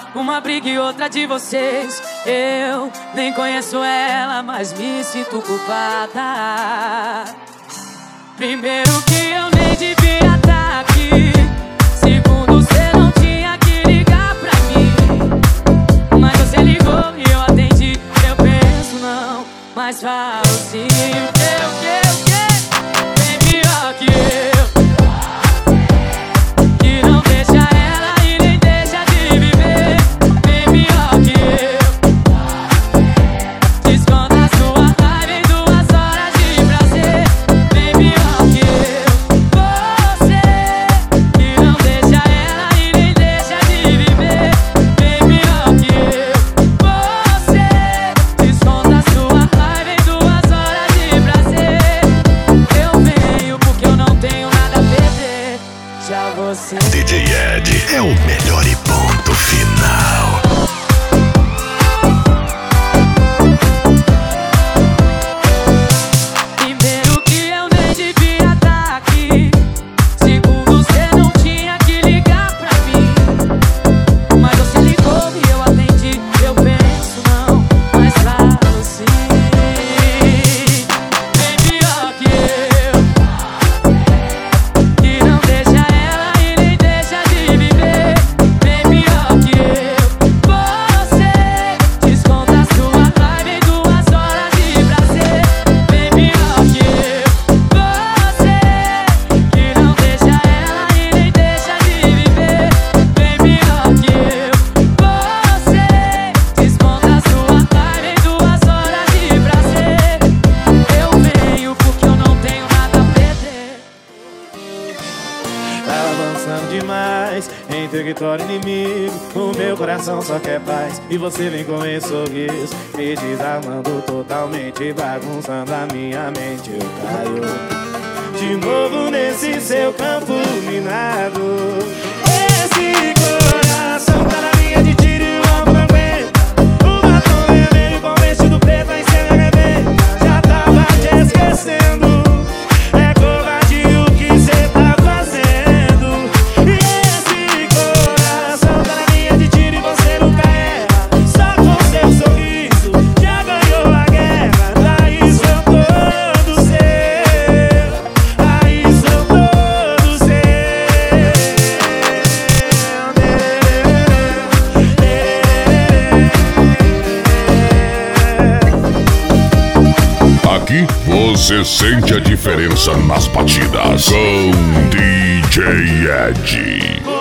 uma briga e outra de vocês. Eu nem conheço ela, mas me sinto culpada. Primeiro que eu nem devia estar aqui. Segundo, cê não tinha que ligar pra mim. Mas você ligou e eu atendi. Eu penso não, mas falo sim. O que? Bem pior que eu. DJ Ed é o melhor e ponto final. Primeiro que eu nem devia estar aqui. Segundo, você não tinha que ligar pra mim. Mas você ligou e eu atendi. Eu penso não, mas falo sim. Bem pior que eu, que não deixa ela e nem deixa de viver. Bem pior que eu, você desconta sua raiva em 2 horas de prazer. Bem pior que eu, você que não deixa ela e nem deixa de viver. Bem pior que eu, você desconta sua raiva em 2 horas de prazer. Eu venho porque eu não tenho nada a perder. Tá avançando demais em território inimigo. O meu coração só quer paz e você vem com esse sorriso me desarmando totalmente, bagunçando a minha mente. Eu caio de novo nesse seu campo minado. Esse coração tá na linha de tiro e o amor não aguenta. O batom vermelho com vestido preto aí cê me arrebenta. Já tava te esquecendo. É covardia o que cê tá fazendo. E esse coração tá na linha de tiro e você nunca erra. Só com seu sorriso já ganhou a guerra. Daí são todos seus. Aí são todos seus. Aqui você sente a diferença nas batidas com DJ Ed.